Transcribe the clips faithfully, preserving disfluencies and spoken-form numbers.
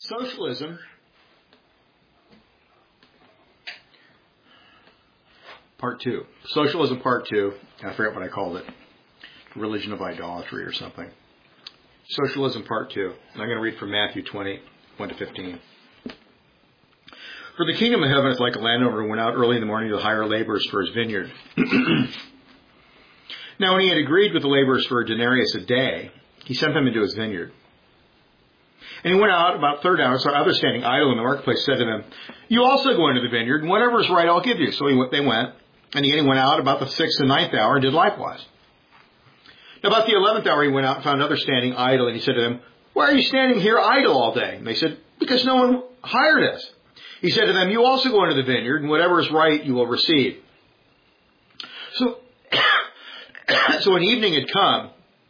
Socialism, part two. Socialism, part two. I forget what I called it. Religion of idolatry or something. Socialism, part two. I'm going to read from Matthew twenty, one to fifteen. For the kingdom of heaven is like a landowner who went out early in the morning to hire laborers for his vineyard. Now, when he had agreed with the laborers for a denarius a day, he sent them into his vineyard. And he went out about third hour, so others standing idle in the marketplace said to them, "You also go into the vineyard, and whatever is right I'll give you." So he went, they went, and he went out about the sixth and ninth hour and did likewise. Now, about the eleventh hour he went out and found others standing idle, and he said to them, "Why are you standing here idle all day?" And they said, "Because no one hired us." He said to them, "You also go into the vineyard, and whatever is right you will receive." So, so when evening had come,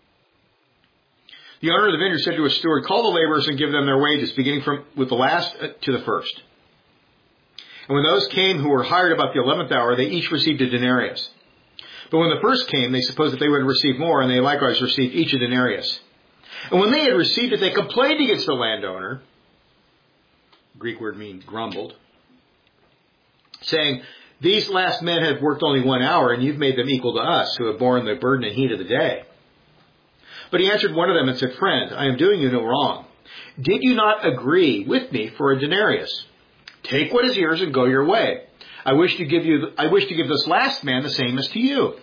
the owner of the vineyard said to his steward, "Call the laborers and give them their wages, beginning from with the last to the first." And when those came who were hired about the eleventh hour, they each received a denarius. But when the first came, they supposed that they would receive more, and they likewise received each a denarius. And when they had received it, they complained against the landowner. The Greek word means grumbled, saying, "These last men have worked only one hour, and you've made them equal to us, who have borne the burden and heat of the day." But he answered one of them and said, "Friend, I am doing you no wrong. Did you not agree with me for a denarius? Take what is yours and go your way. I wish to give you, I wish to give this last man the same as to you.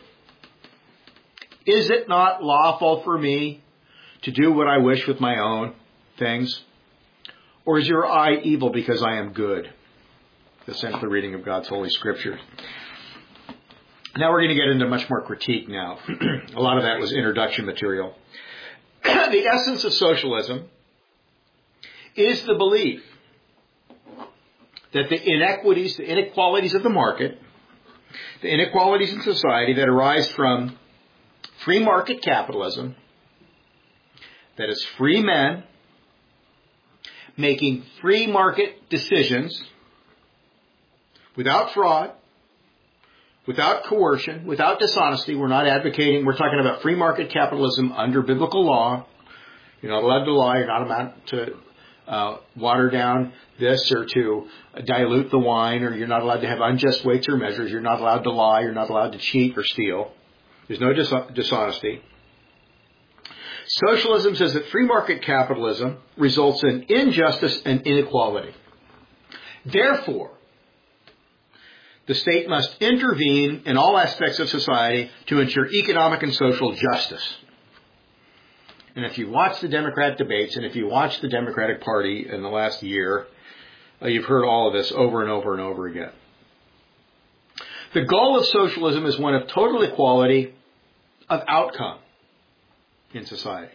Is it not lawful for me to do what I wish with my own things? Or is your eye evil because I am good?" Essentially, the reading of God's Holy Scripture. Now we're going to get into much more critique now. A lot of that was introduction material. The essence of socialism is the belief that the inequities, the inequalities of the market, the inequalities in society that arise from free market capitalism, that is free men making free market decisions without fraud, without coercion, without dishonesty. We're not advocating, we're talking about free market capitalism under biblical law. You're not allowed to lie, you're not allowed to uh, water down this or to dilute the wine, or you're not allowed to have unjust weights or measures. You're not allowed to lie, you're not allowed to cheat or steal. There's no dis- dishonesty. Socialism says that free market capitalism results in injustice and inequality. Therefore, the state must intervene in all aspects of society to ensure economic and social justice. And if you watch the Democrat debates, and if you watch the Democratic Party in the last year, uh, you've heard all of this over and over and over again. The goal of socialism is one of total equality of outcome in society.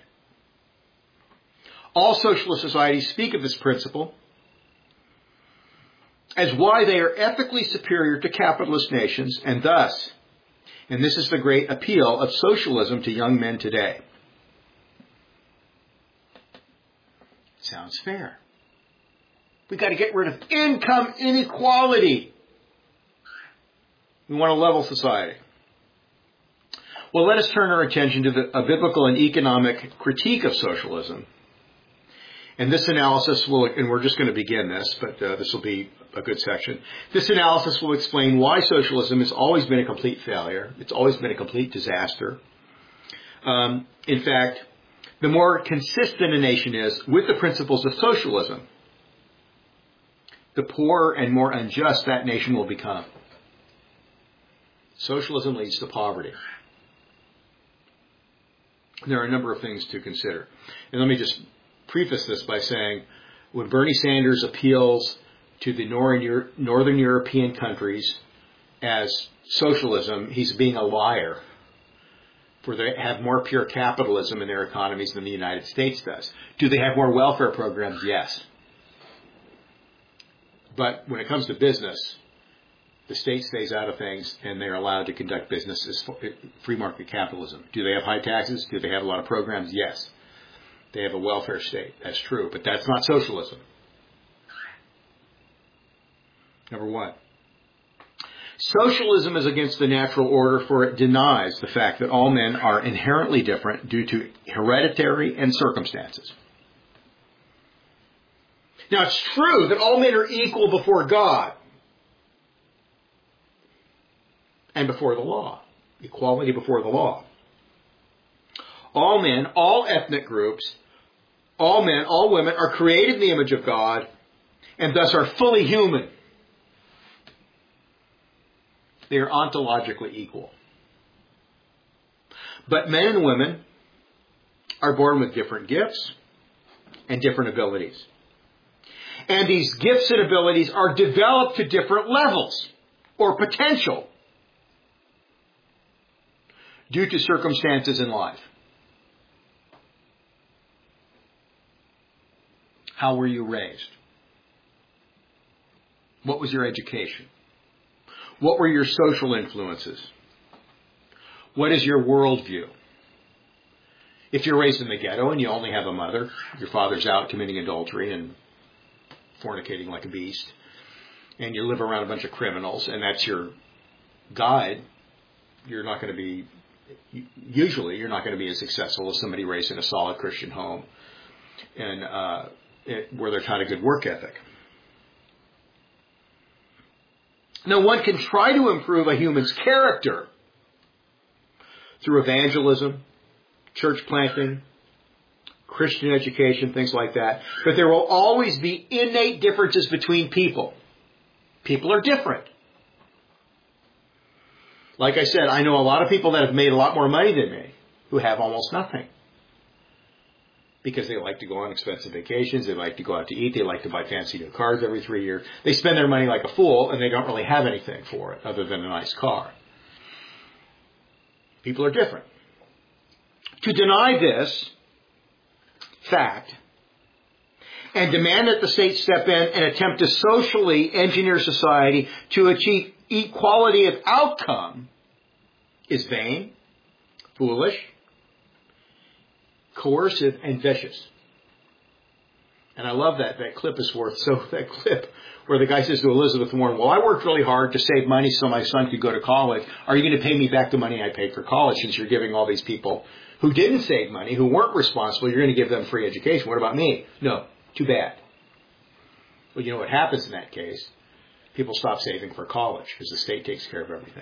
All socialist societies speak of this principle as why they are ethically superior to capitalist nations, and thus, and this is the great appeal of socialism to young men today. Sounds fair. We've got to get rid of income inequality. We want a level society. Well, let us turn our attention to the, a biblical and economic critique of socialism. And this analysis will, and we're just going to begin this, but uh, this will be a good section. This analysis will explain why socialism has always been a complete failure. It's always been a complete disaster. Um, in fact, the more consistent a nation is with the principles of socialism, the poorer and more unjust that nation will become. Socialism leads to poverty. There are a number of things to consider. And let me just preface this by saying, when Bernie Sanders appeals to the Northern European countries as socialism, he's being a liar. For they have more pure capitalism in their economies than the United States does. Do they have more welfare programs? Yes. But when it comes to business, the state stays out of things, and they're allowed to conduct business as free market capitalism. Do they have high taxes? Do they have a lot of programs? Yes. They have a welfare state. That's true. But that's not socialism. Number one. Socialism is against the natural order, for it denies the fact that all men are inherently different due to hereditary and circumstances. Now, it's true that all men are equal before God and before the law. Equality before the law. All men, all ethnic groups, all men, all women are created in the image of God and thus are fully human. They are ontologically equal. But men and women are born with different gifts and different abilities. And these gifts and abilities are developed to different levels or potential due to circumstances in life. How were you raised? What was your education? What were your social influences? What is your worldview? If you're raised in the ghetto and you only have a mother, your father's out committing adultery and fornicating like a beast, and you live around a bunch of criminals, and that's your guide, you're not going to be, usually you're not going to be as successful as somebody raised in a solid Christian home and uh, it, where they're taught a good work ethic. Now, one can try to improve a human's character through evangelism, church planting, Christian education, things like that. But there will always be innate differences between people. People are different. Like I said, I know a lot of people that have made a lot more money than me who have almost nothing. Because they like to go on expensive vacations, they like to go out to eat, they like to buy fancy new cars every three years. They spend their money like a fool and they don't really have anything for it other than a nice car. People are different. To deny this fact and demand that the state step in and attempt to socially engineer society to achieve equality of outcome is vain, foolish, coercive, and vicious. And I love that. That clip is worth so that clip where the guy says to Elizabeth Warren, well, I worked really hard to save money so my son could go to college. Are you going to pay me back the money I paid for college since you're giving all these people who didn't save money, who weren't responsible, you're going to give them free education? What about me? No, too bad. Well, you know what happens in that case? People stop saving for college because the state takes care of everything.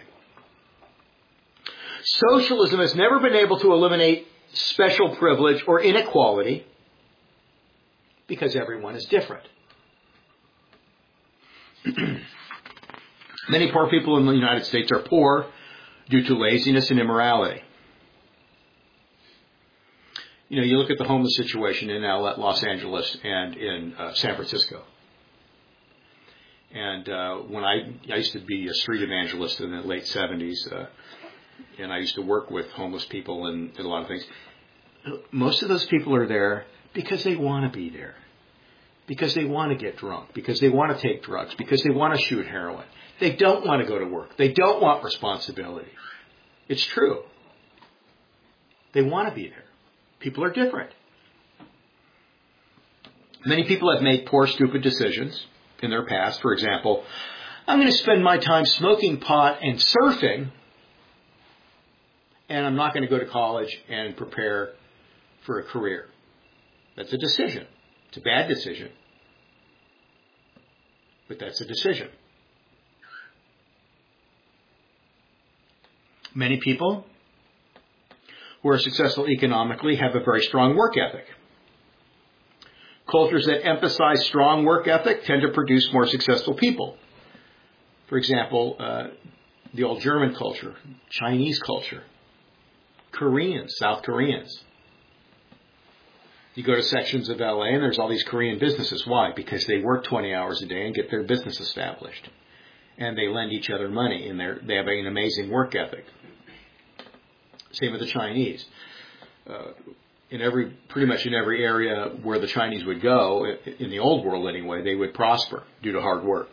Socialism has never been able to eliminate special privilege or inequality because everyone is different. Many poor people in the United States are poor due to laziness and immorality. You know, you look at the homeless situation in Los Angeles and in uh, San Francisco. And uh, when I, I used to be a street evangelist in the late seventies, uh, and I used to work with homeless people and, and a lot of things. Most of those people are there because they want to be there. Because they want to get drunk. Because they want to take drugs. Because they want to shoot heroin. They don't want to go to work. They don't want responsibility. It's true. They want to be there. People are different. Many people have made poor, stupid decisions in their past. For example, I'm going to spend my time smoking pot and surfing, and I'm not going to go to college and prepare for a career. That's a decision. It's a bad decision. But that's a decision. Many people who are successful economically have a very strong work ethic. Cultures that emphasize strong work ethic tend to produce more successful people. For example, uh, the old German culture, Chinese culture, Koreans, South Koreans. You go to sections of L A and there's all these Korean businesses. Why? Because they work twenty hours a day and get their business established. And they lend each other money, and they have an amazing work ethic. Same with the Chinese. Uh, in every, pretty much in every area where the Chinese would go, in the old world anyway, they would prosper due to hard work.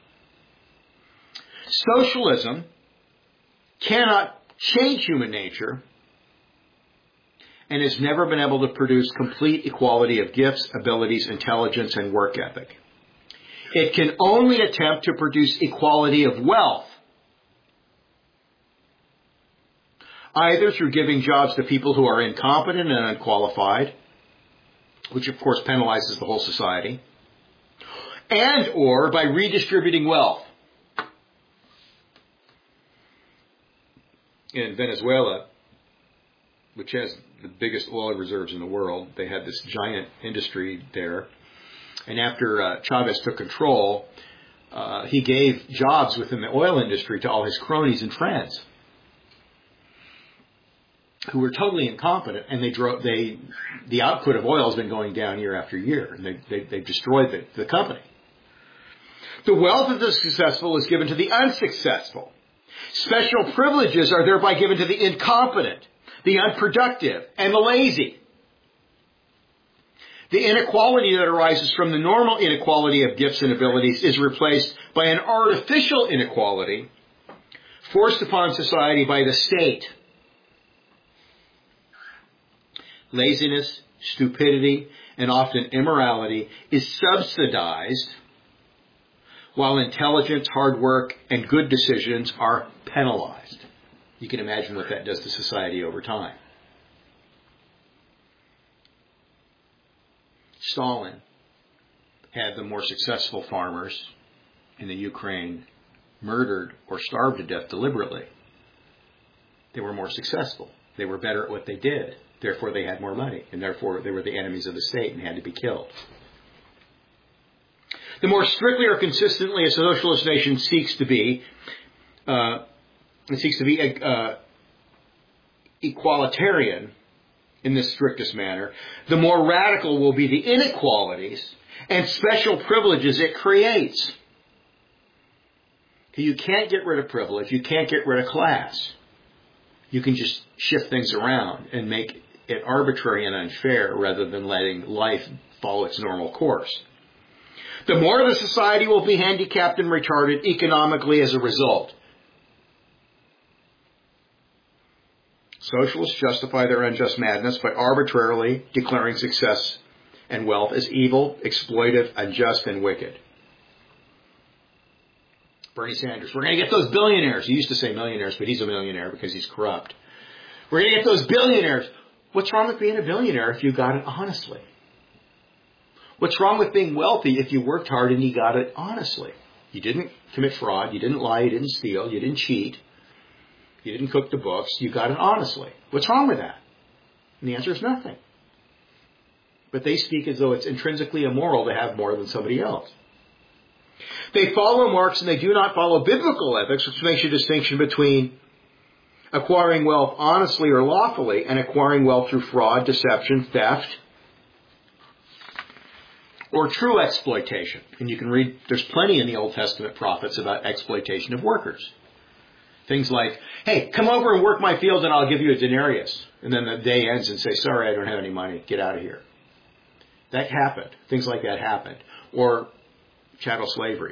Socialism cannot change human nature and has never been able to produce complete equality of gifts, abilities, intelligence, and work ethic. It can only attempt to produce equality of wealth, either through giving jobs to people who are incompetent and unqualified, which of course penalizes the whole society, and or by redistributing wealth. In Venezuela, which has the biggest oil reserves in the world, they had this giant industry there. And after uh, Chavez took control, uh, he gave jobs within the oil industry to all his cronies and friends who were totally incompetent, and they drove. They the output of oil has been going down year after year, and they they they've destroyed the, the company. The wealth of the successful is given to the unsuccessful. Special privileges are thereby given to the incompetent, the unproductive, and the lazy. The inequality that arises from the normal inequality of gifts and abilities is replaced by an artificial inequality forced upon society by the state. Laziness, stupidity, and often immorality is subsidized, while intelligence, hard work, and good decisions are penalized. You can imagine what that does to society over time. Stalin had the more successful farmers in the Ukraine murdered or starved to death deliberately. They were more successful. They were better at what they did. Therefore, they had more money, and therefore they were the enemies of the state and had to be killed. The more strictly or consistently a socialist nation seeks to be, uh, it seeks to be uh, equalitarian in this strictest manner, the more radical will be the inequalities and special privileges it creates. You can't get rid of privilege. You can't get rid of class. You can just shift things around and make it arbitrary and unfair rather than letting life follow its normal course. The more the society will be handicapped and retarded economically as a result. Socialists justify their unjust madness by arbitrarily declaring success and wealth as evil, exploitive, unjust, and wicked. Bernie Sanders, we're going to get those billionaires. He used to say millionaires, but he's a millionaire because he's corrupt. We're going to get those billionaires. What's wrong with being a billionaire if you got it honestly? What's wrong with being wealthy if you worked hard and you got it honestly? You didn't commit fraud, you didn't lie, you didn't steal, you didn't cheat, you didn't cook the books, you got it honestly. What's wrong with that? And the answer is nothing. But they speak as though it's intrinsically immoral to have more than somebody else. They follow Marx and they do not follow biblical ethics, which makes a distinction between acquiring wealth honestly or lawfully and acquiring wealth through fraud, deception, theft, or true exploitation. And you can read, there's plenty in the Old Testament prophets about exploitation of workers. Things like, hey, come over and work my field and I'll give you a denarius. And then the day ends and say, sorry, I don't have any money. Get out of here. That happened. Things like that happened. Or chattel slavery.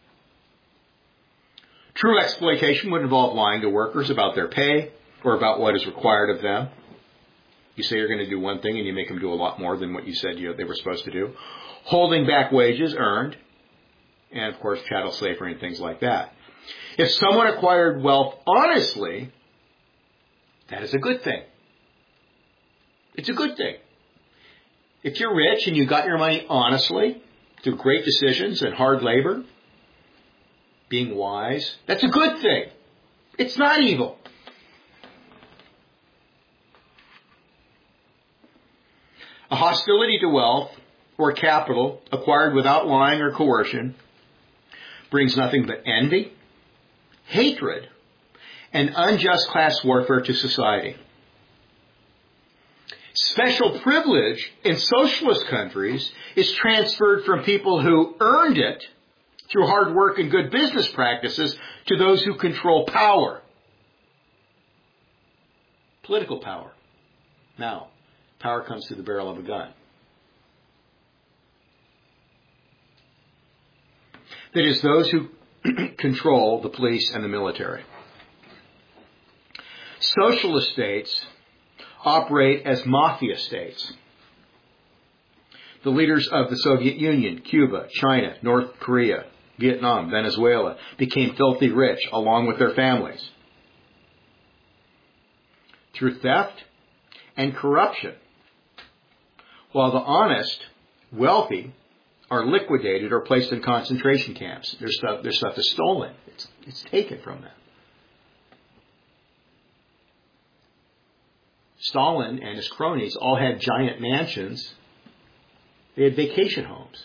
True exploitation would involve lying to workers about their pay or about what is required of them. You say you're going to do one thing and you make them do a lot more than what you said you, they were supposed to do. Holding back wages earned. And, of course, chattel slavery and things like that. If someone acquired wealth honestly, that is a good thing. It's a good thing. If you're rich and you got your money honestly, through great decisions and hard labor, being wise, that's a good thing. It's not evil. A hostility to wealth or capital acquired without lying or coercion brings nothing but envy, hatred, and unjust class warfare to society. Special privilege in socialist countries is transferred from people who earned it through hard work and good business practices to those who control power. Political power. Now, power comes through the barrel of a gun. That is, those who control the police and the military. Socialist states operate as mafia states. The leaders of the Soviet Union, Cuba, China, North Korea, Vietnam, Venezuela became filthy rich along with their families through theft and corruption, while the honest, wealthy are liquidated or placed in concentration camps. Their stuff, their stuff is stolen. It's, it's taken from them. Stalin and his cronies all had giant mansions. They had vacation homes.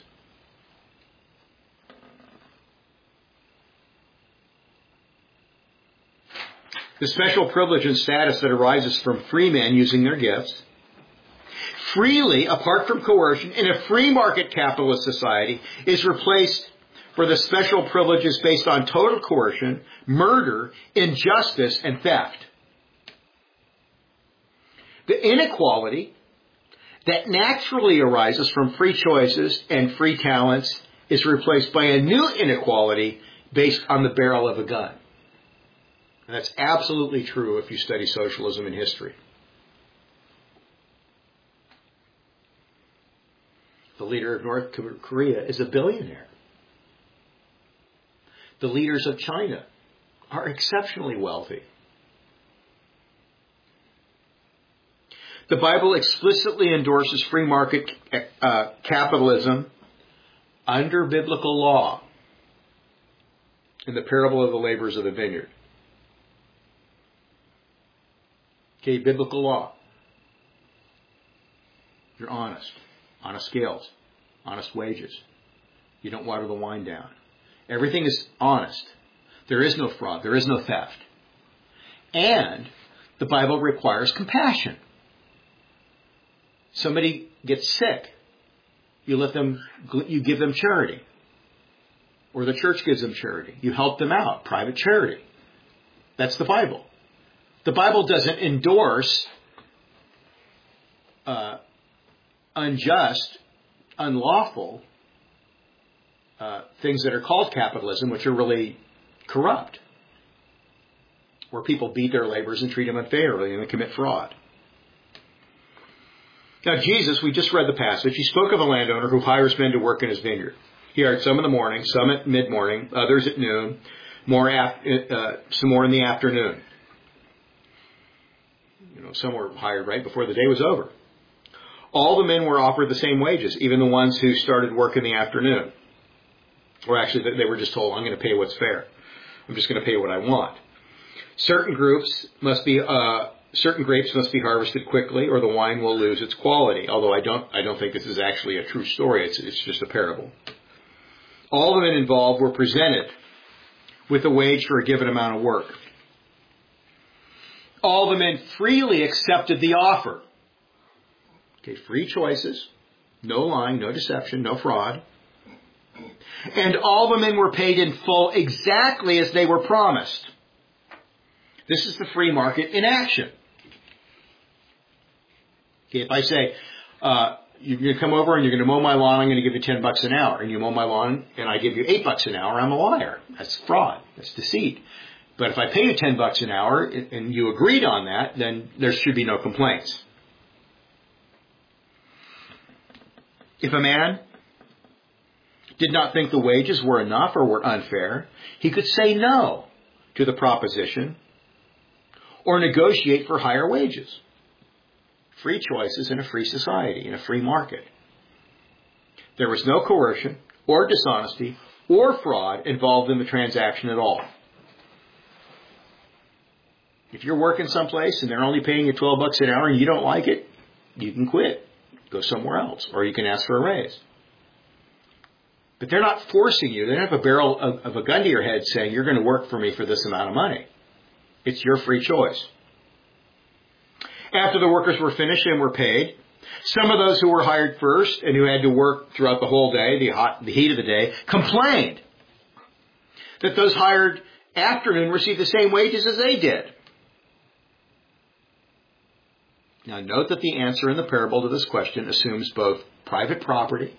The special privilege and status that arises from free men using their gifts freely, apart from coercion, in a free market capitalist society is replaced for the special privileges based on total coercion, murder, injustice, and theft. The inequality that naturally arises from free choices and free talents is replaced by a new inequality based on the barrel of a gun. And that's absolutely true if you study socialism in history. The leader of North Korea is a billionaire. The leaders of China are exceptionally wealthy. The Bible explicitly endorses free market uh, capitalism under biblical law in the parable of the laborers of the vineyard. Okay, biblical law. You're honest. Honest scales. Honest wages. You don't water the wine down. Everything is honest. There is no fraud. There is no theft. And the Bible requires compassion. Somebody gets sick. You let them, you give them charity. Or the church gives them charity. You help them out. Private charity. That's the Bible. The Bible doesn't endorse uh, unjust, unlawful uh, things that are called capitalism, which are really corrupt, where people beat their laborers and treat them unfairly and commit fraud. Now, Jesus, we just read the passage. He spoke of a landowner who hires men to work in his vineyard. He hired some in the morning, some at mid-morning, others at noon, more ap- uh, some more in the afternoon. You know, some were hired right before the day was over. All the men were offered the same wages, even the ones who started work in the afternoon. Or actually, they were just told, I'm going to pay what's fair. I'm just going to pay what I want. Certain groups must be, uh, certain grapes must be harvested quickly, or the wine will lose its quality. Although I don't, I don't think this is actually a true story. It's, it's just a parable. All the men involved were presented with a wage for a given amount of work. All the men freely accepted the offer. Okay, free choices, no lying, no deception, no fraud. And all the men were paid in full exactly as they were promised. This is the free market in action. Okay, if I say, uh, you're going to come over and you're going to mow my lawn, I'm going to give you ten bucks an hour. And you mow my lawn and I give you eight bucks an hour, I'm a liar. That's fraud. That's deceit. But if I pay you ten bucks an hour and you agreed on that, then there should be no complaints. If a man did not think the wages were enough or were unfair, he could say no to the proposition or negotiate for higher wages. Free choices in a free society, in a free market. There was no coercion or dishonesty or fraud involved in the transaction at all. If you're working someplace and they're only paying you twelve bucks an hour and you don't like it, you can quit. Go somewhere else, or you can ask for a raise. But they're not forcing you. They don't have a barrel of, of a gun to your head saying, you're going to work for me for this amount of money. It's your free choice. After the workers were finished and were paid, some of those who were hired first and who had to work throughout the whole day, the, hot, the heat of the day, complained that those hired afternoon received the same wages as they did. Now note that the answer in the parable to this question assumes both private property.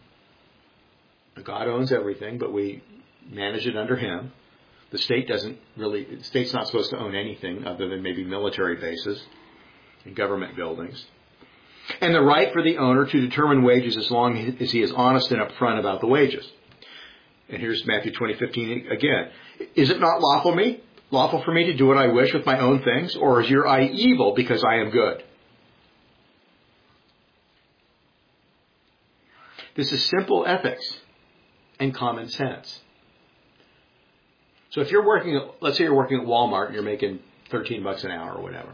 God owns everything, but we manage it under Him. The state doesn't really, the state's not supposed to own anything other than maybe military bases and government buildings. And the right for the owner to determine wages as long as he is honest and upfront about the wages. And here's Matthew twenty fifteen again. Is it not lawful me, lawful for me to do what I wish with my own things, or is your eye evil because I am good? This is simple ethics and common sense. So if you're working, at, let's say you're working at Walmart and you're making thirteen bucks an hour or whatever,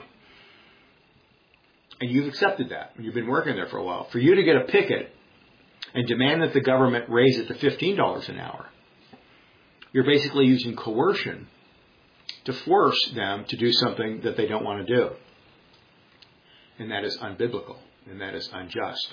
and you've accepted that, and you've been working there for a while, for you to get a picket and demand that the government raise it to fifteen dollars an hour, you're basically using coercion to force them to do something that they don't want to do. And that is unbiblical, and that is unjust.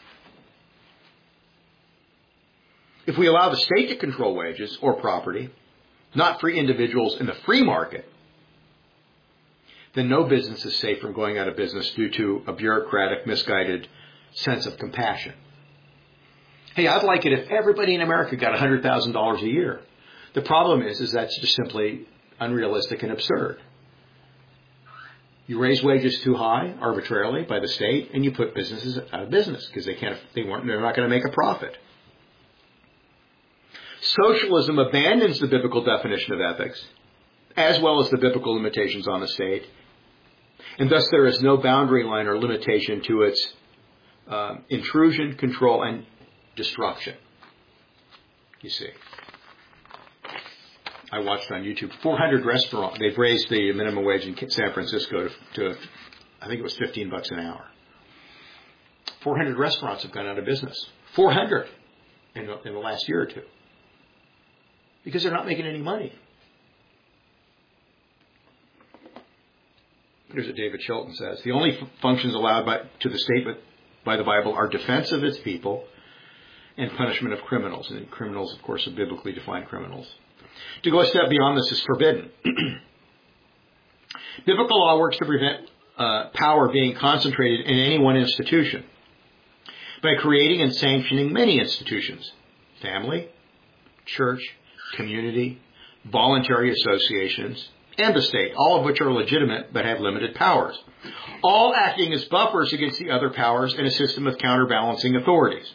If we allow the state to control wages or property, not free individuals in the free market, then no business is safe from going out of business due to a bureaucratic, misguided sense of compassion. Hey, I'd like it if everybody in America got one hundred thousand dollars a year. The problem is, is that's just simply unrealistic and absurd. You raise wages too high arbitrarily by the state, and you put businesses out of business because they can't, they weren't, they're not going to make a profit. Socialism abandons the biblical definition of ethics, as well as the biblical limitations on the state, and thus there is no boundary line or limitation to its um, intrusion, control, and destruction. You see. I watched on YouTube four hundred restaurants. They've raised the minimum wage in San Francisco to, to I think it was fifteen bucks an hour. four hundred restaurants have gone out of business. four hundred in the, in the last year or two. Because they're not making any money. Here's what David Chilton says. The only f- functions allowed by, to the state by, by the Bible are defense of its people and punishment of criminals. And criminals, of course, are biblically defined criminals. To go a step beyond this is forbidden. Biblical law works to prevent uh, power being concentrated in any one institution by creating and sanctioning many institutions. Family, church, community, voluntary associations, and the state, all of which are legitimate but have limited powers, all acting as buffers against the other powers in a system of counterbalancing authorities.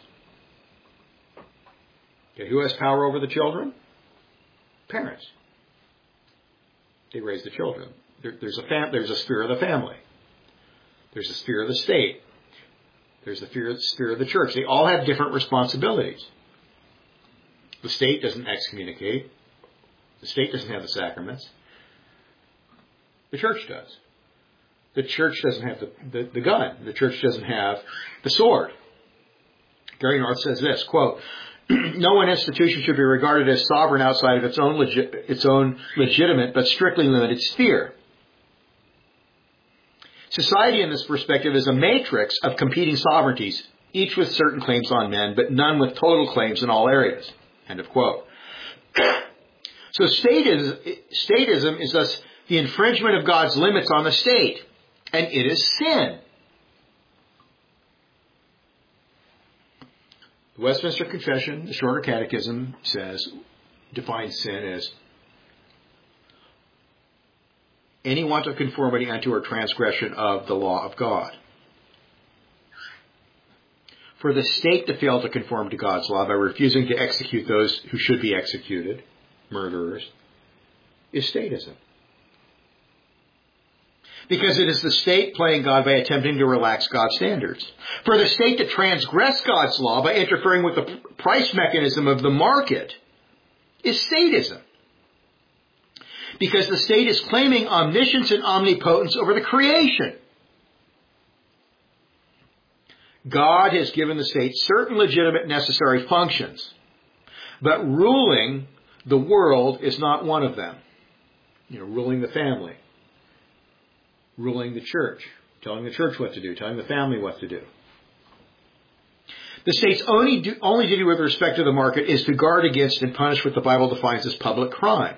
Okay, who has power over the children? Parents. They raise the children. There, there's a fam- there's a sphere of the family. There's a sphere of the state. There's the sphere, sphere of the church. They all have different responsibilities. The state doesn't excommunicate. The state doesn't have the sacraments. The church does. The church doesn't have the, the, the gun. The church doesn't have the sword. Gary North says this, quote, no one institution should be regarded as sovereign outside of its own, legi- its own legitimate but strictly limited sphere. Society in this perspective is a matrix of competing sovereignties, each with certain claims on men, but none with total claims in all areas. End of quote. So statism, statism is thus the infringement of God's limits on the state, and it is sin. The Westminster Confession, the Shorter Catechism, says, defines sin as any want of conformity unto or transgression of the law of God. For the state to fail to conform to God's law by refusing to execute those who should be executed, murderers, is statism. Because it is the state playing God by attempting to relax God's standards. For the state to transgress God's law by interfering with the price mechanism of the market is statism. Because the state is claiming omniscience and omnipotence over the creation. God has given the state certain legitimate necessary functions, but ruling the world is not one of them. You know, ruling the family, ruling the church, telling the church what to do, telling the family what to do. The state's only, do, only duty with respect to the market is to guard against and punish what the Bible defines as public crime.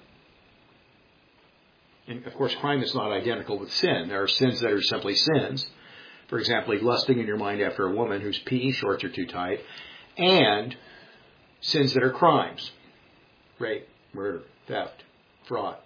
And of course, crime is not identical with sin. There are sins that are simply sins. For example, lusting in your mind after a woman whose P E shorts are too tight, and sins that are crimes. Rape, murder, theft, fraud.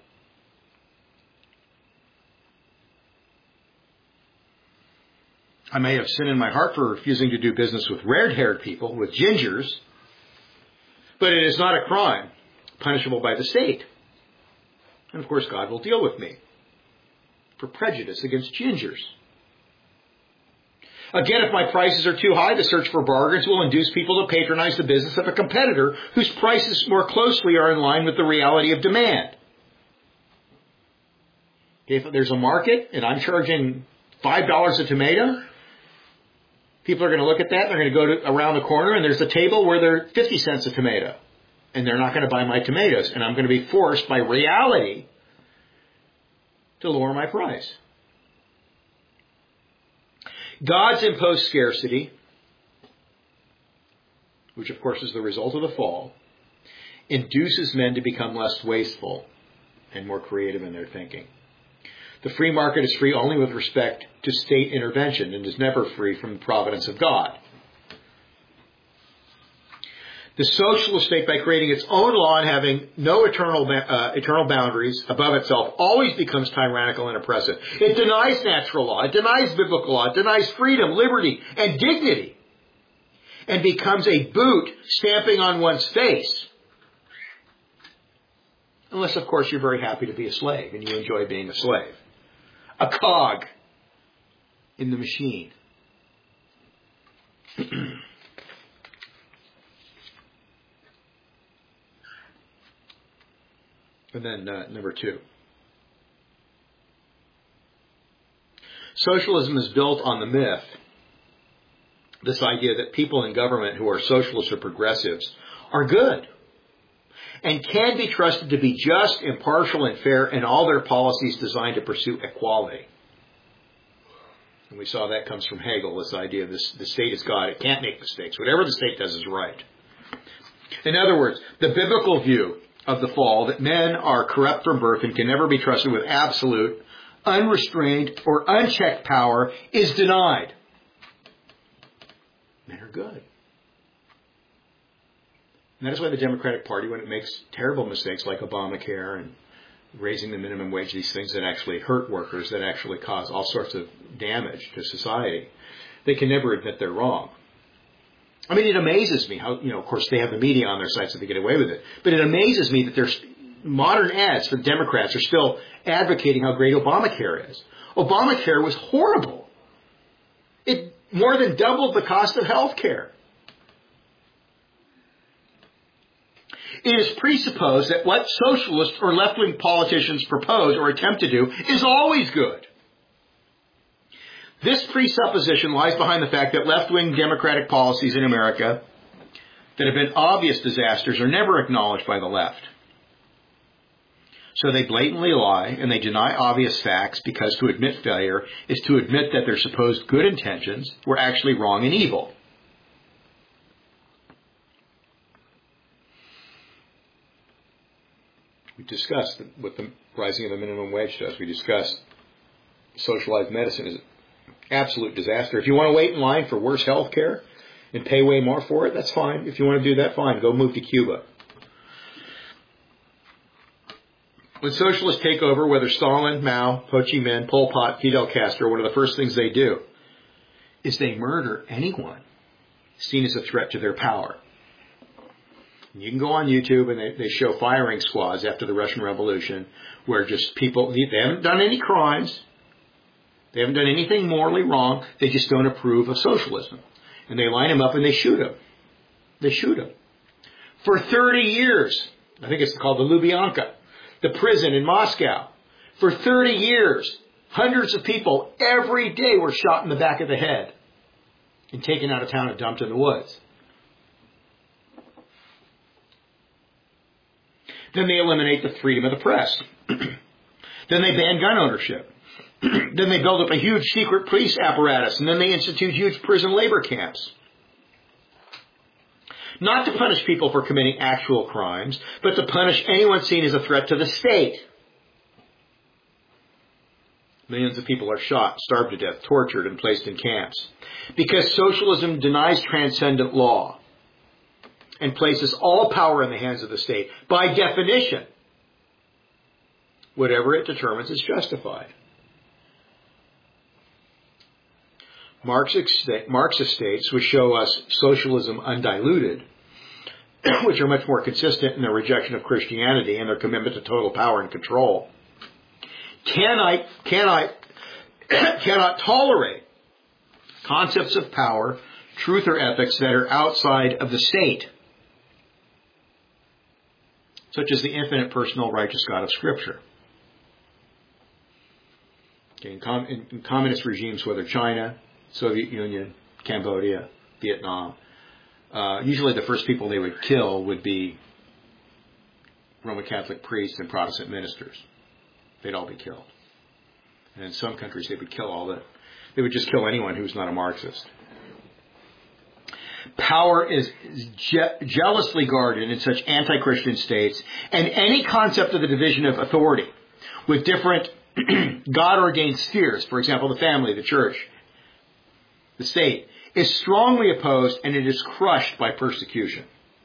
I may have sin in my heart for refusing to do business with red-haired people, with gingers, but it is not a crime punishable by the state. And of course, God will deal with me for prejudice against gingers. Again, if my prices are too high, the search for bargains will induce people to patronize the business of a competitor whose prices more closely are in line with the reality of demand. If there's a market and I'm charging five dollars a tomato, people are going to look at that, they're going to go to, around the corner, and there's a table where they're fifty cents a tomato. And they're not going to buy my tomatoes. And I'm going to be forced by reality to lower my price. God's imposed scarcity, which of course is the result of the fall, induces men to become less wasteful and more creative in their thinking. The free market is free only with respect to state intervention and is never free from the providence of God. The socialist state, by creating its own law and having no eternal uh, eternal boundaries above itself, always becomes tyrannical and oppressive. It denies natural law. It denies biblical law. It denies freedom, liberty, and dignity. And becomes a boot stamping on one's face. Unless, of course, you're very happy to be a slave and you enjoy being a slave. A cog in the machine. And then uh, number two. Socialism is built on the myth, this idea that people in government who are socialists or progressives are good and can be trusted to be just, impartial, and fair in all their policies designed to pursue equality. And we saw that comes from Hegel, this idea of this, the state is God. It can't make mistakes. Whatever the state does is right. In other words, the biblical view of the fall, that men are corrupt from birth and can never be trusted with absolute, unrestrained, or unchecked power, is denied. Men are good. And that is why the Democratic Party, when it makes terrible mistakes like Obamacare and raising the minimum wage, these things that actually hurt workers, that actually cause all sorts of damage to society, they can never admit they're wrong. I mean, it amazes me how, you know, of course they have the media on their side so they get away with it. But it amazes me that there's modern ads for Democrats are still advocating how great Obamacare is. Obamacare was horrible. It more than doubled the cost of health care. It is presupposed that what socialist or left-wing politicians propose or attempt to do is always good. This presupposition lies behind the fact that left-wing democratic policies in America that have been obvious disasters are never acknowledged by the left. So they blatantly lie and they deny obvious facts because to admit failure is to admit that their supposed good intentions were actually wrong and evil. We discussed what the rising of the minimum wage does. We discussed socialized medicine is absolute disaster. If you want to wait in line for worse health care and pay way more for it, that's fine. If you want to do that, fine. Go move to Cuba. When socialists take over, whether Stalin, Mao, Ho Chi Minh, Pol Pot, Fidel Castro, one of the first things they do is they murder anyone seen as a threat to their power. And you can go on YouTube and they, they show firing squads after the Russian Revolution where just people, they haven't done any crimes. They haven't done anything morally wrong. They just don't approve of socialism. And they line them up and they shoot them. They shoot them. For thirty years, I think it's called the Lubyanka, the prison in Moscow. For thirty years, hundreds of people every day were shot in the back of the head and taken out of town and dumped in the woods. Then they eliminate the freedom of the press. Then they ban gun ownership. Then they build up a huge secret police apparatus, and then they institute huge prison labor camps. Not to punish people for committing actual crimes, but to punish anyone seen as a threat to the state. Millions of people are shot, starved to death, tortured, and placed in camps. Because socialism denies transcendent law and places all power in the hands of the state. By definition, whatever it determines is justified. Marxist states, which show us socialism undiluted, which are much more consistent in their rejection of Christianity and their commitment to total power and control, can I, can I, cannot tolerate concepts of power, truth, or ethics that are outside of the state, such as the infinite, personal, righteous God of Scripture. Okay, in, com- in, in communist regimes, whether China, Soviet Union, Cambodia, Vietnam, uh, usually the first people they would kill would be Roman Catholic priests and Protestant ministers. They'd all be killed. And in some countries, they would kill all the, they would just kill anyone who's not a Marxist. Power is je- jealously guarded in such anti-Christian states, and any concept of the division of authority with different God-ordained spheres, for example, the family, the church, the state, is strongly opposed, and it is crushed by persecution.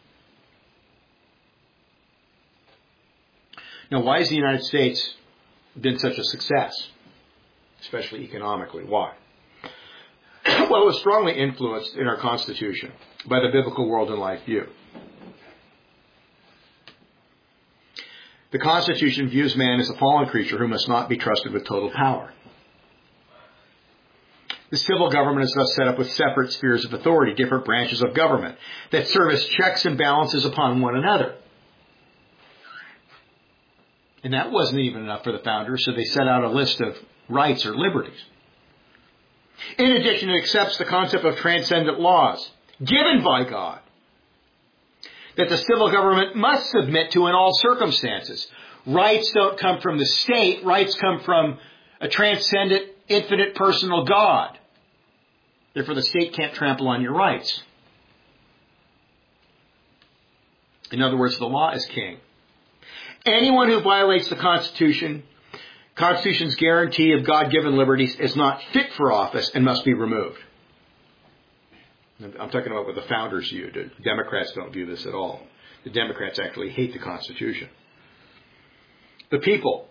Now, why has the United States been such a success, especially economically? Why? Well, it was strongly influenced in our Constitution by the biblical world and life view. The Constitution views man as a fallen creature who must not be trusted with total power. The civil government is thus set up with separate spheres of authority, different branches of government, that serve as checks and balances upon one another. And that wasn't even enough for the founders, so they set out a list of rights or liberties. In addition, it accepts the concept of transcendent laws given by God that the civil government must submit to in all circumstances. Rights don't come from the state. Rights come from a transcendent, infinite, personal God. Therefore, the state can't trample on your rights. In other words, the law is king. Anyone who violates the Constitution, Constitution's guarantee of God-given liberties, is not fit for office and must be removed. I'm talking about what the founders viewed. The Democrats don't view this at all. The Democrats actually hate the Constitution. The people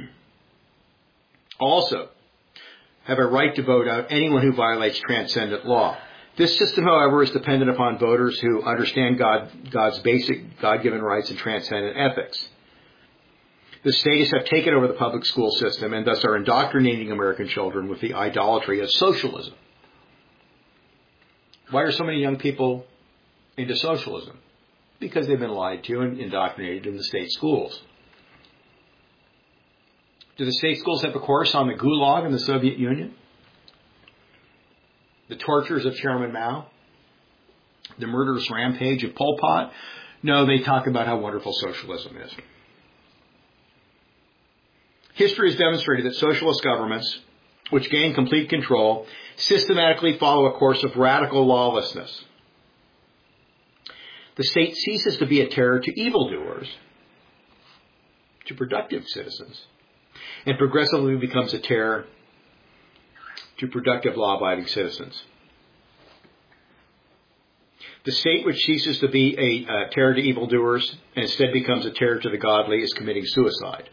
also have a right to vote out anyone who violates transcendent law. This system, however, is dependent upon voters who understand God, God's basic God-given rights and transcendent ethics. The statists have taken over the public school system and thus are indoctrinating American children with the idolatry of socialism. Why are so many young people into socialism? Because they've been lied to and indoctrinated in the state schools. Do the state schools have a course on the Gulag in the Soviet Union? The tortures of Chairman Mao? The murderous rampage of Pol Pot? No, they talk about how wonderful socialism is. History has demonstrated that socialist governments, which gain complete control, systematically follow a course of radical lawlessness. The state ceases to be a terror to evildoers, to productive citizens, and progressively becomes a terror to productive law-abiding citizens. The state which ceases to be a uh, terror to evildoers and instead becomes a terror to the godly is committing suicide.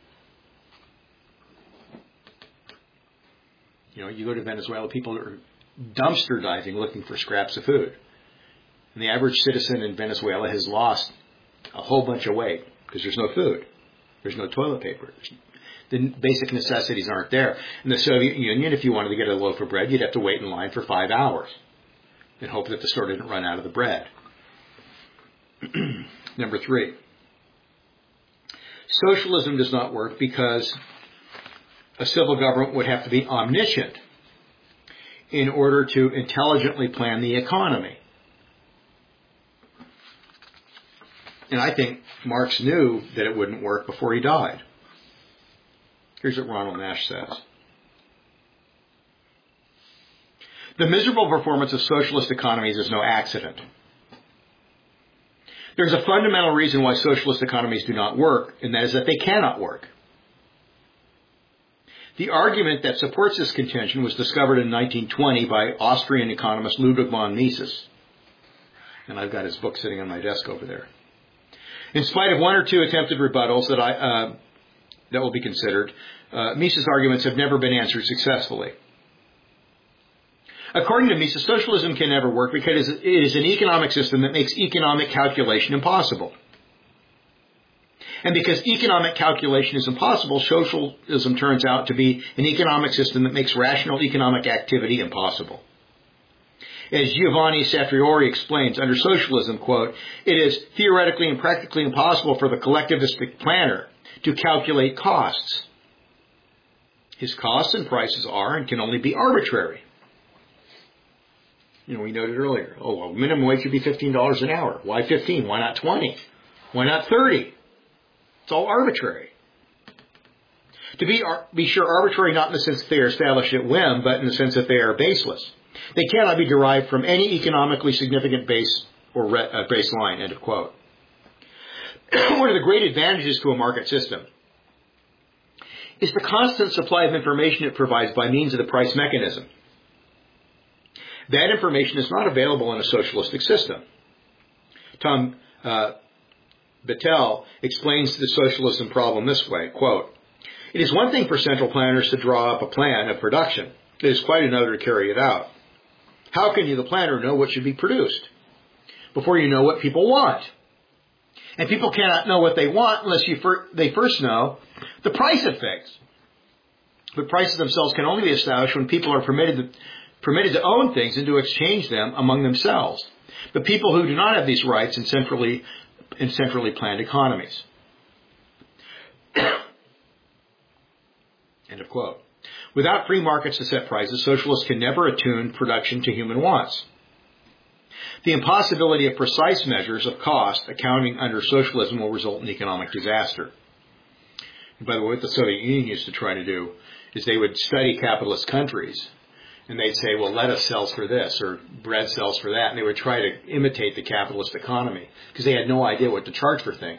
You know, you go to Venezuela, people are dumpster diving looking for scraps of food. And the average citizen in Venezuela has lost a whole bunch of weight because there's no food. There's no toilet paper. The basic necessities aren't there. In the Soviet Union, if you wanted to get a loaf of bread, you'd have to wait in line for five hours and hope that the store didn't run out of the bread. Number three. Socialism does not work because a civil government would have to be omniscient in order to intelligently plan the economy. And I think Marx knew that it wouldn't work before he died. Here's what Ronald Nash says. The miserable performance of socialist economies is no accident. There's a fundamental reason why socialist economies do not work, and that is that they cannot work. The argument that supports this contention was discovered in nineteen twenty by Austrian economist Ludwig von Mises. And I've got his book sitting on my desk over there. In spite of one or two attempted rebuttals that I uh, that will be considered, uh, Mises' arguments have never been answered successfully. According to Mises, socialism can never work because it is an economic system that makes economic calculation impossible. And because economic calculation is impossible, socialism turns out to be an economic system that makes rational economic activity impossible. As Giovanni Satriori explains, under socialism, quote, it is theoretically and practically impossible for the collectivistic planner to calculate costs. His costs and prices are and can only be arbitrary. You know, we noted earlier, oh, well, minimum wage should be fifteen dollars an hour. Why fifteen? Why not twenty? Why not thirty? It's all arbitrary. To be, be sure, arbitrary not in the sense that they are established at whim, but in the sense that they are baseless. They cannot be derived from any economically significant base or re, uh, baseline, end of quote. One of the great advantages to a market system is the constant supply of information it provides by means of the price mechanism. That information is not available in a socialistic system. Tom uh, Battelle explains the socialism problem this way, quote, it is one thing for central planners to draw up a plan of production. It is quite another to carry it out. How can you, the planner, know what should be produced before you know what people want? And people cannot know what they want unless you fir- they first know the price of things. The prices themselves can only be established when people are permitted to, permitted to own things and to exchange them among themselves. But people who do not have these rights in centrally, in centrally planned economies. End of quote. Without free markets to set prices, socialists can never attune production to human wants. The impossibility of precise measures of cost accounting under socialism will result in economic disaster. And by the way, what the Soviet Union used to try to do is they would study capitalist countries, and they'd say, well, lettuce sells for this, or bread sells for that, and they would try to imitate the capitalist economy, because they had no idea what to charge for things.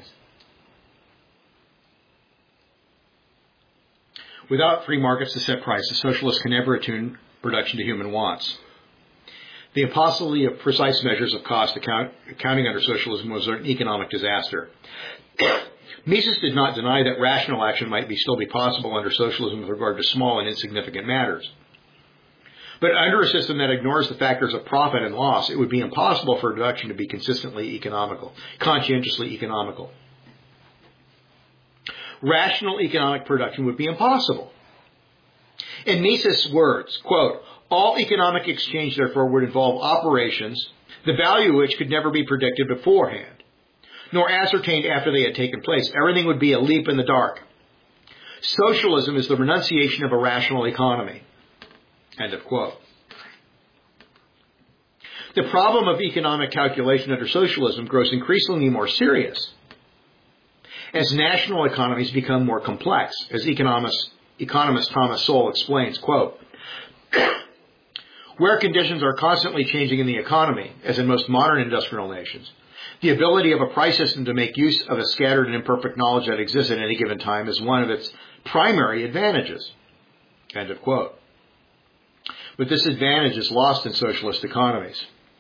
Without free markets to set prices, socialists can never attune production to human wants. The impossibility of precise measures of cost account, accounting under socialism was an economic disaster. Mises did not deny that rational action might be still be possible under socialism with regard to small and insignificant matters. But under a system that ignores the factors of profit and loss, it would be impossible for production to be consistently economical, conscientiously economical. Rational economic production would be impossible. In Mises' words, quote, all economic exchange, therefore, would involve operations, the value of which could never be predicted beforehand, nor ascertained after they had taken place. Everything would be a leap in the dark. Socialism is the renunciation of a rational economy. End of quote. The problem of economic calculation under socialism grows increasingly more serious as national economies become more complex, as economist, economist Thomas Sowell explains, quote, where conditions are constantly changing in the economy, as in most modern industrial nations, the ability of a price system to make use of a scattered and imperfect knowledge that exists at any given time is one of its primary advantages. End of quote. But this advantage is lost in socialist economies.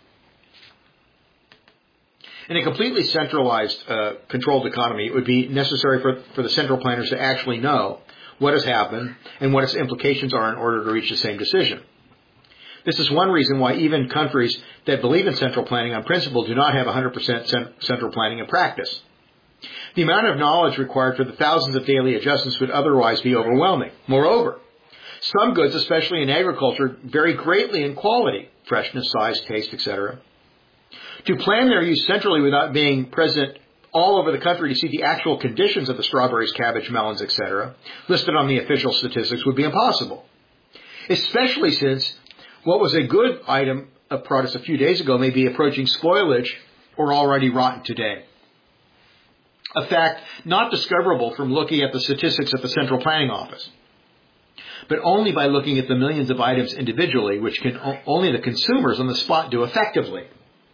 In a completely centralized, uh, controlled economy, it would be necessary for, for the central planners to actually know what has happened and what its implications are in order to reach the same decision. This is one reason why even countries that believe in central planning on principle do not have one hundred percent central planning in practice. The amount of knowledge required for the thousands of daily adjustments would otherwise be overwhelming. Moreover, some goods, especially in agriculture, vary greatly in quality, freshness, size, taste, et cetera. To plan their use centrally without being present all over the country to see the actual conditions of the strawberries, cabbage, melons, et cetera, listed on the official statistics would be impossible. Especially since what was a good item of produce a few days ago may be approaching spoilage or already rotten today. A fact not discoverable from looking at the statistics at the Central Planning Office, but only by looking at the millions of items individually, which can o- only the consumers on the spot do effectively.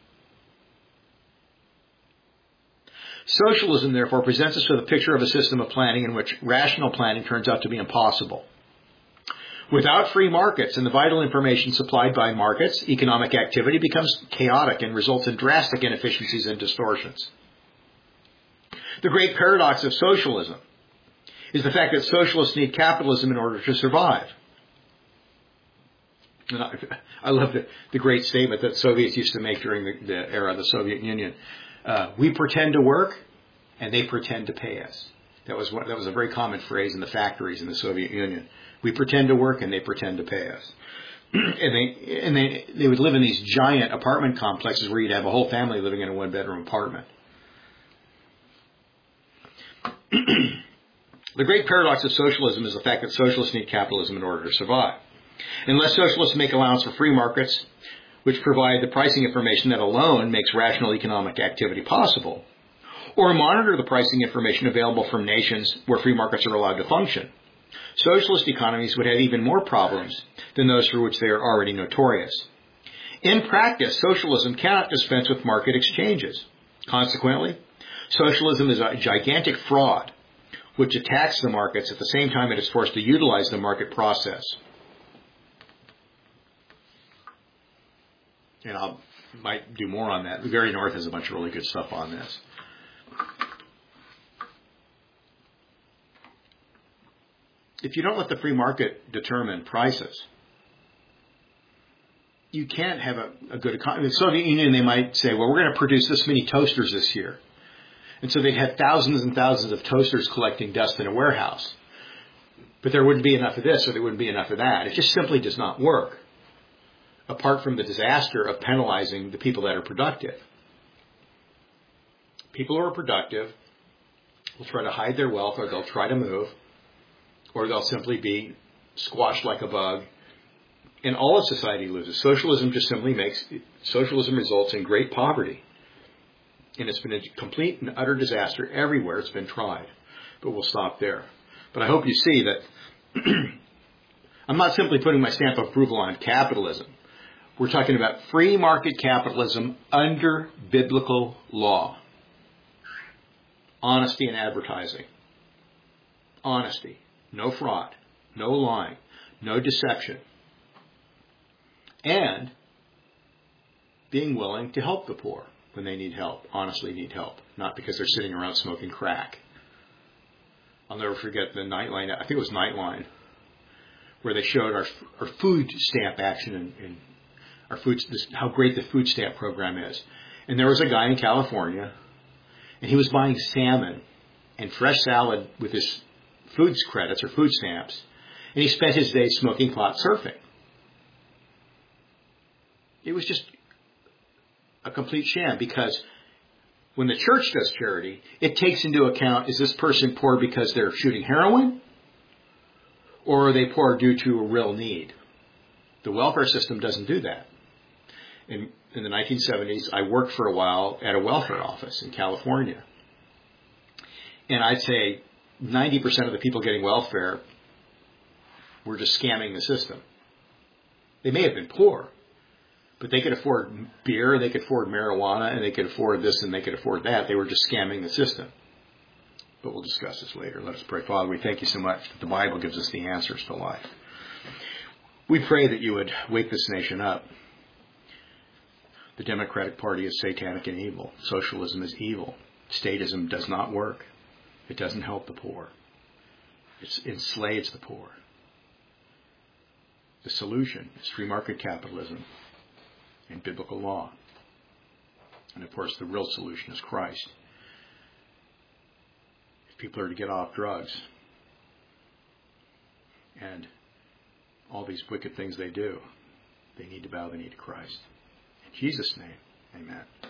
Socialism, therefore, presents us with a picture of a system of planning in which rational planning turns out to be impossible. Without free markets and the vital information supplied by markets, economic activity becomes chaotic and results in drastic inefficiencies and distortions. The great paradox of socialism is the fact that socialists need capitalism in order to survive. And I, I love the, the great statement that Soviets used to make during the, the era of the Soviet Union. Uh, we pretend to work, and they pretend to pay us. That was what, that was a very common phrase in the factories in the Soviet Union. We pretend to work, and they pretend to pay us. and they and they they would live in these giant apartment complexes where you'd have a whole family living in a one bedroom apartment. The great paradox of socialism is the fact that socialists need capitalism in order to survive. Unless socialists make allowance for free markets, which provide the pricing information that alone makes rational economic activity possible, or monitor the pricing information available from nations where free markets are allowed to function, socialist economies would have even more problems than those for which they are already notorious. In practice, socialism cannot dispense with market exchanges. Consequently, socialism is a gigantic fraud which attacks the markets at the same time it is forced to utilize the market process. And I might do more on that. The Very North has a bunch of really good stuff on this. If you don't let the free market determine prices, you can't have a, a good economy. The Soviet Union, they might say, well, we're going to produce this many toasters this year. And so they'd have thousands and thousands of toasters collecting dust in a warehouse. But there wouldn't be enough of this or there wouldn't be enough of that. It just simply does not work, apart from the disaster of penalizing the people that are productive. People who are productive will try to hide their wealth, or they'll try to move, or they'll simply be squashed like a bug, and all of society loses. Socialism just simply makes, socialism results in great poverty. And it's been a complete and utter disaster everywhere it's been tried. But we'll stop there. But I hope you see that I'm not simply putting my stamp of approval on capitalism. We're talking about free market capitalism under biblical law. Honesty in advertising. Honesty. No fraud. No lying. No deception. And being willing to help the poor when they need help, honestly need help, not because they're sitting around smoking crack. I'll never forget the Nightline, I think it was Nightline, where they showed our, our food stamp action and, and our food, this, how great the food stamp program is. And there was a guy in California, and he was buying salmon and fresh salad with his food credits or food stamps, and he spent his days smoking pot surfing. It was just a complete sham, because when the church does charity, it takes into account, is this person poor because they're shooting heroin? Or are they poor due to a real need? The welfare system doesn't do that. In, in the nineteen seventies, I worked for a while at a welfare office in California. And I'd say ninety percent of the people getting welfare were just scamming the system. They may have been poor, but they could afford beer, they could afford marijuana, and they could afford this and they could afford that. They were just scamming the system. But we'll discuss this later. Let us pray. Father, we thank you so much that the Bible gives us the answers to life. We pray that you would wake this nation up. The Democratic Party is satanic and evil. Socialism is evil. Statism does not work. It doesn't help the poor. It enslaves the poor. The solution is free market capitalism and biblical law. And of course, the real solution is Christ. If people are to get off drugs and all these wicked things they do, they need to bow the knee to Christ. In Jesus' name, amen.